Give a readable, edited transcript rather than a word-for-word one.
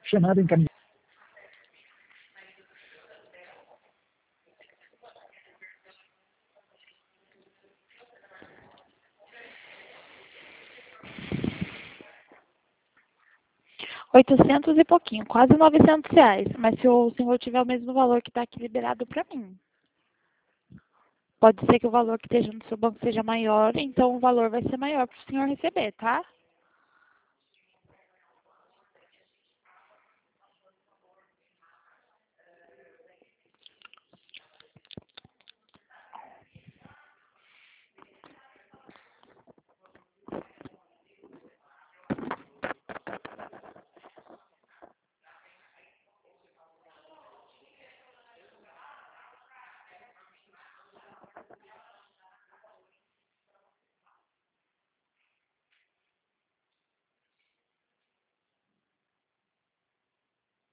Chamada encaminhada. R$ 800 e pouquinho, quase R$ 900. Mas se o senhor tiver o mesmo valor que está aqui liberado para mim. Pode ser que o valor que esteja no seu banco seja maior, então o valor vai ser maior para o senhor receber, tá?